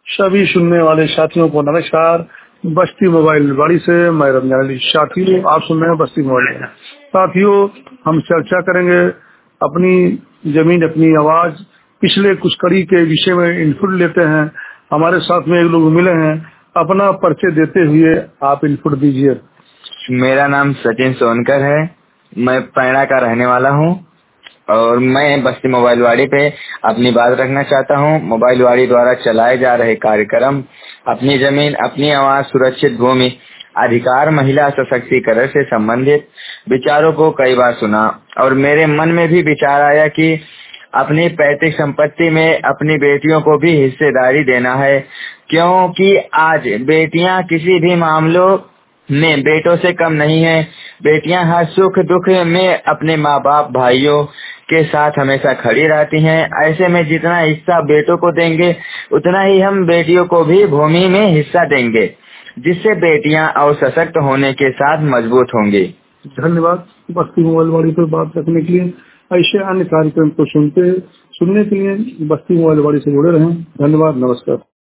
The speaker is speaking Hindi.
सभी सुनने वाले साथियों को नमस्कार। बस्ती मोबाइल बाड़ी से मैं रमजान अली। साथियों, आप सुन रहे हैं बस्ती मोबाइल। साथियों, हम चर्चा करेंगे अपनी जमीन अपनी आवाज पिछले कुछ कड़ी के विषय में इनपुट लेते हैं। हमारे साथ में एक लोग मिले हैं, अपना परिचय देते हुए आप इनपुट दीजिए। मेरा नाम सचिन सोनकर है। मैं पैणा का रहने वाला हूँ और मैं बस्ती मोबाइल वाड़ी पे अपनी बात रखना चाहता हूँ। मोबाइल वाड़ी द्वारा चलाए जा रहे कार्यक्रम अपनी जमीन अपनी आवाज सुरक्षित भूमि अधिकार महिला सशक्तिकरण से संबंधित विचारों को कई बार सुना और मेरे मन में भी विचार आया कि अपनी पैतृक संपत्ति में अपनी बेटियों को भी हिस्सेदारी देना है, क्योंकि आज बेटियां किसी भी मामलों में बेटों से कम नहीं है। बेटियां हर सुख दुख में अपने माँ बाप भाइयों के साथ हमेशा खड़ी रहती हैं। ऐसे में जितना हिस्सा बेटों को देंगे उतना ही हम बेटियों को भी भूमि में हिस्सा देंगे, जिससे बेटियां और सशक्त होने के साथ मजबूत होंगी। धन्यवाद बस्ती मोबाइल वाड़ी पर बात रखने के लिए। ऐसे अन्य कार्यक्रम को सुनने के लिए बस्ती मोबाइल वाड़ी से जुड़े रहें। धन्यवाद, नमस्कार।